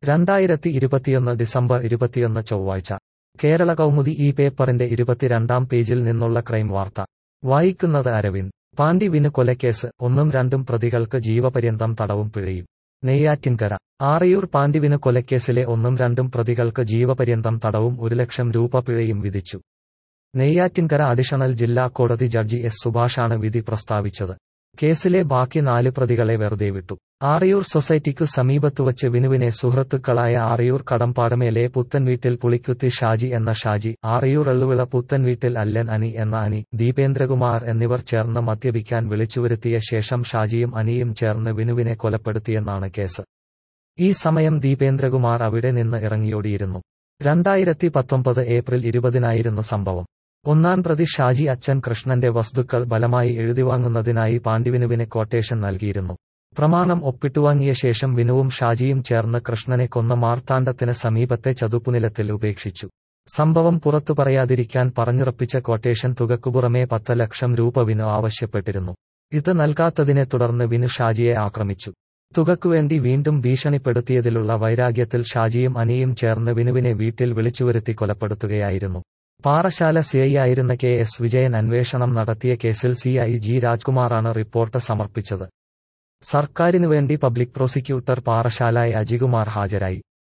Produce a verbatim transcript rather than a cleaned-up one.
രണ്ടായിരത്തി ഇരുപത്തിയൊന്ന് ഡിസംബർ ഇരുപത്തിയൊന്ന് ചൊവ്വാഴ്ച കേരള കൗമുദി ഈ പേപ്പറിന്റെ ഇരുപത്തിരണ്ടാം പേജിൽ നിന്നുള്ള ക്രൈം വാർത്ത വായിക്കുന്നത് അരവിന്ദ്. പാണ്ഡിവിന് കൊലക്കേസ്, ഒന്നും രണ്ടും പ്രതികൾക്ക് ജീവപര്യന്തം തടവും പിഴയും. നെയ്യാറ്റിൻകര. ആറയൂർ പാണ്ഡിവിന് കൊലക്കേസിലെ ഒന്നും രണ്ടും പ്രതികൾക്ക് ജീവപര്യന്തം തടവും ഒരു ലക്ഷം രൂപ പിഴയും വിധിച്ചു. നെയ്യാറ്റിൻകര അഡീഷണൽ ജില്ലാ കോടതി ജഡ്ജി എസ് സുഭാഷാണ് വിധി പ്രസ്താവിച്ചത്. കേസിലെ ബാക്കി നാല് പ്രതികളെ വെറുതെ വിട്ടു. ആറയൂർ സൊസൈറ്റിക്കു സമീപത്തുവച്ച് വിനുവിനെ സുഹൃത്തുക്കളായ ആറയൂർ കടമ്പാടമേലെ പുത്തൻവീട്ടിൽ പുളിക്കുത്തി ഷാജി എന്ന ഷാജി, ആറയൂർ എള്ളുവിള പുത്തൻവീട്ടിൽ അല്ലൻ അനി എന്ന അനി, ദീപേന്ദ്രകുമാർ എന്നിവർ ചേർന്ന് മദ്യപിക്കാൻ വിളിച്ചുവരുത്തിയ ശേഷം ഷാജിയും അനിയും ചേർന്ന് വിനുവിനെ കൊലപ്പെടുത്തിയെന്നാണ് കേസ്. ഈ സമയം ദീപേന്ദ്രകുമാർ അവിടെ നിന്ന് ഇറങ്ങിയോടിയിരുന്നു. രണ്ടായിരത്തി പത്തൊമ്പത് ഏപ്രിൽ ഇരുപതിനായിരുന്നു സംഭവം. ഒന്നാം പ്രതി ഷാജി അച്ഛൻ കൃഷ്ണന്റെ വസ്തുക്കൾ ബലമായി എഴുതിവാങ്ങുന്നതിനായി പാണ്ഡിവിനുവിന് ക്വട്ടേഷൻ നൽകിയിരുന്നു. പ്രമാണം ഒപ്പിട്ടുവാങ്ങിയ ശേഷം വിനുവും ഷാജിയും ചേർന്ന് കൃഷ്ണനെ കൊന്ന മാർത്താണ്ഡത്തിന് സമീപത്തെ ചതുപ്പുനിലത്തിൽ ഉപേക്ഷിച്ചു. സംഭവം പുറത്തു പറയാതിരിക്കാൻ പറഞ്ഞുറപ്പിച്ച ക്വട്ടേഷൻ തുകക്കു പുറമെ പത്ത് ലക്ഷം രൂപ വിനു ആവശ്യപ്പെട്ടിരുന്നു. ഇത് നൽകാത്തതിനെ തുടർന്ന് വിനു ഷാജിയെ ആക്രമിച്ചു. തുകക്കുവേണ്ടി വീണ്ടും ഭീഷണിപ്പെടുത്തിയതിലുള്ള വൈരാഗ്യത്തിൽ ഷാജിയും അനിയും ചേർന്ന് വിനുവിനെ വീട്ടിൽ വിളിച്ചുവരുത്തി കൊലപ്പെടുത്തുകയായിരുന്നു. പാറശാല സിഐ ആയിരുന്ന കെ എസ് വിജയൻ അന്വേഷണം നടത്തിയ കേസിൽ സിഐ ജി രാജ്കുമാറാണ് റിപ്പോർട്ട് സമർപ്പിച്ചത്. സർക്കാരിനുവേണ്ടി പബ്ലിക് പ്രോസിക്യൂട്ടർ പാറശാല അജികുമാർ ഹാജരായി.